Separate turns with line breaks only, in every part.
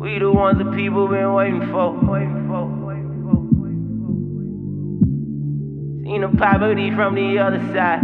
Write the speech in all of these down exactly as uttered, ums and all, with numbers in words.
We the ones that people been waiting for. Seen the poverty from the other side.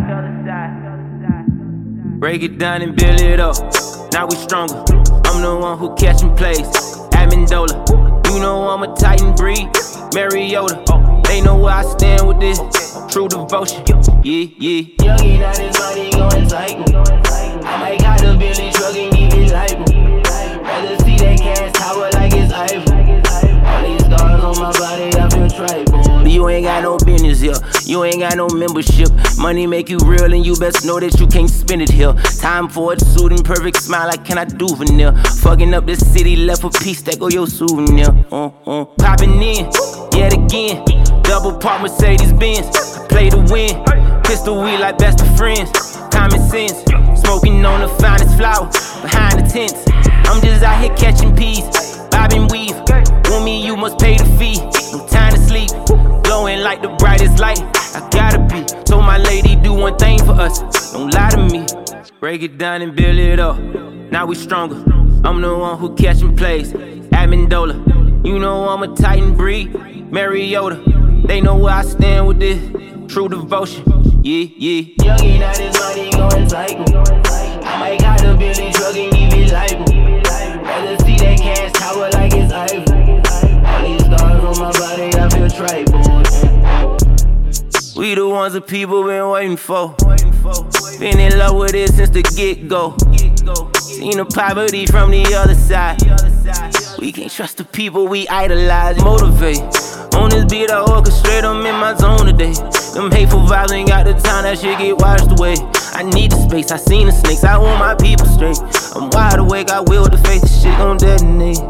Break it down and build it up. Now we stronger. I'm the one who catching plays. Amendola. You know I'm a Titan breed. Mariota. They know where I stand with this. True devotion. Yeah, yeah.
Youngin' out his money going tight. I might got the Billy truck and give it life. Rather see that cash tower like it's Eiffel. All these scars on my body, I feel tribal.
You ain't got no business here. You ain't got no membership. Money make you real and you best know that you can't spend it here. Time for a suit and perfect smile, like can I do veneer? Fucking up this city, left a piece, that go your souvenir. Uh, uh. Popping in, yet again. Double park Mercedes Benz, play to win. Pistol weed like best of friends. Common sense, smoking on the finest flower behind the tents. I'm just out here catching peas, bob and weave. Want me, you must pay the fee. No time to sleep, glowing like the brightest light. I gotta be. Told my lady do one thing for us. Don't lie to me. Break it down and build it up. Now we stronger. I'm the one who catching plays. Amendola. You know I'm a Titan breed. Mariota. They know where I stand with this. True devotion. Yeah, yeah.
Youngin' out his money going tight. I might got the Billy truck and give it life. Rather see that cash tower like it's Eiffel. All these scars on my body, I feel tribal.
We the ones that people been waiting for. Been in love with it since the get-go. Seen the poverty from the other side. We can't trust the people we idolize. Motivate. On this beat I orchestrate, I'm in my zone today. Them hateful vibes ain't got the time, that shit get washed away. I need the space, I seen the snakes, I want my people straight. I'm wide awake, I will with the faith, this shit gon' detonate.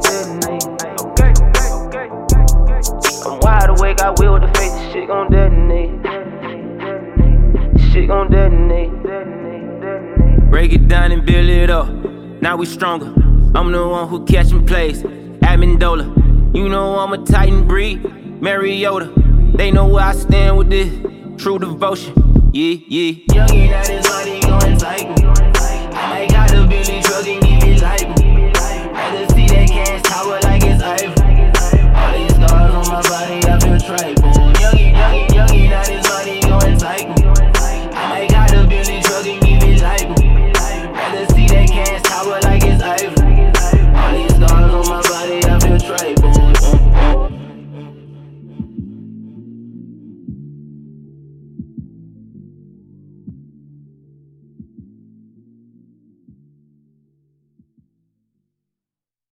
I'm wide awake, I will with the faith, this shit gon' detonate. This shit gon' detonate. Break it down and build it up. Now we stronger. I'm the one who catching plays. Amendola. You know I'm a Titan breed. Mariota. They know where I stand with this. True devotion. Yeah, yeah.
Youngin' out his money going tight. I might got the Billy truck and give